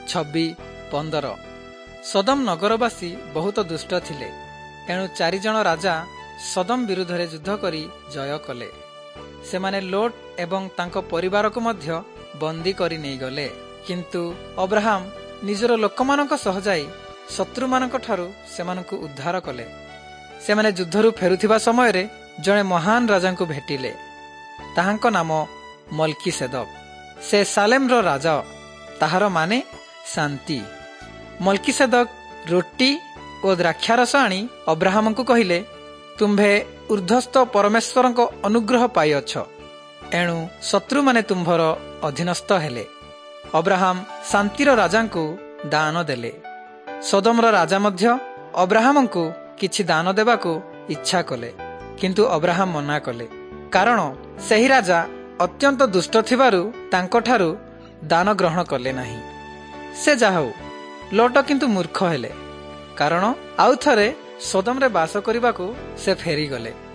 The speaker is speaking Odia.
26:15। ସୋଦମ ନଗରବାସୀ ବହୁତ ଦୁଷ୍ଟ ଥିଲେ, ଏଣୁ 4 ଜଣ ରାଜା ସୋଦମ ବିରୁଦ୍ଧରେ ଯୁଦ୍ଧ କରି ଜୟ କଲେ। ସେମାନେ ଲୋଟ ଏବଂ ତାଙ୍କ ପରିବାରକୁ ମଧ୍ୟ ବନ୍ଦୀ କରି ନେଇଗଲେ। କିନ୍ତୁ ଅବ୍ରାହମ ନିଜର ଲୋକମାନଙ୍କ ସହ ଯାଇ ଶତ୍ରୁମାନଙ୍କ ଠାରୁ ସେମାନଙ୍କୁ ଉଦ୍ଧାର କଲେ। ସେମାନେ ଯୁଦ୍ଧରୁ ଫେରୁଥିବା ସମୟରେ ଜଣେ ମହାନ ରାଜାଙ୍କୁ ଭେଟିଲେ। ତାହାଙ୍କ ନାମ ମଲ୍କିସେଦକ। ସେ ସାଲେମର ରାଜା, ତାହାର ମାନେ ଶାନ୍ତି। ମଲ୍କିସେଦକ ରୁଟି ଓ ଦ୍ରାକ୍ଷାରସ ଆଣି ଅବ୍ରାହମଙ୍କୁ କହିଲେ, ତୁମ୍ଭେ ଉର୍ଦ୍ଧ୍ୱସ୍ଥ ପରମେଶ୍ୱରଙ୍କ ଅନୁଗ୍ରହ ପାଇଅଛ, ଏଣୁ ଶତ୍ରୁମାନେ ତୁମ୍ଭର ଅଧୀନସ୍ଥ ହେଲେ। ଅବ୍ରାହମ ଶାନ୍ତିର ରାଜାଙ୍କୁ ଦାନ ଦେଲେ। ସୋଦମର ରାଜା ମଧ୍ୟ ଅବ୍ରାହମଙ୍କୁ କିଛି ଦାନ ଦେବାକୁ ଇଚ୍ଛା କଲେ, କିନ୍ତୁ ଅବ୍ରାହମ ମନା କଲେ, କାରଣ ସେହି ରାଜା ଅତ୍ୟନ୍ତ ଦୁଷ୍ଟ ଥିବାରୁ ତାଙ୍କଠାରୁ ଦାନ ଗ୍ରହଣ କଲେ ନାହିଁ। ସେ ଯାହା ହେଉ, ଲୋଟ କିନ୍ତୁ ମୂର୍ଖ ହେଲେ, କାରଣ ଆଉ ଥରେ ସୋଦମରେ ବାସ କରିବାକୁ ସେ ଫେରିଗଲେ।